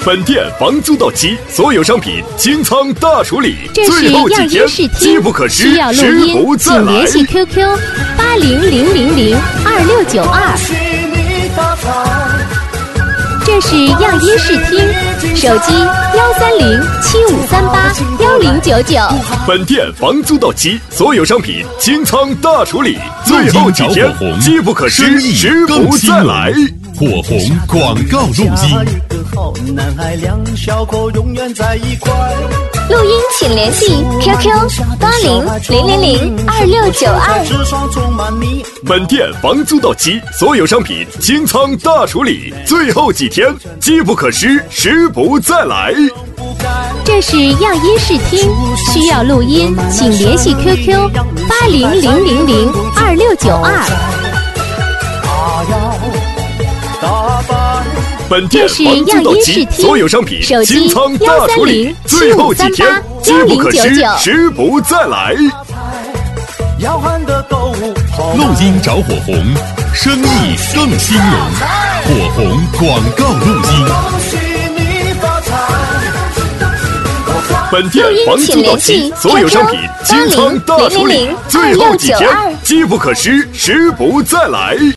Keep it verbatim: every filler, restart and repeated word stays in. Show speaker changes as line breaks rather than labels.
本店房租到期，所有商品清仓大处理，
这是
最后
样
几天
音试听，
机不可失，
需要录
时
音，
不再来
请联。系 Q Q 八零零零零二六九二。这是样音试听，手机幺三零七五三八幺零九九。
本店房租到期，所有商品清仓大处理，最后几天机不可失，时不再来。
火红广告录音。
录音请联系 Q Q 八零零零零二六九二。
本店房租到期，所有商品清仓大处理，最后几天机不可失，时不再来。
这是样音试听，需要录音，请联系 Q Q 八零零零零二六九二。
本店房租到期，所有商品清仓大处理，最后几天机不可失，时不再来。
录音找火红，生意更兴隆。火红广告录音。
本店房租到期，所有商品清仓大处理，最后几天机不可失，时不再来。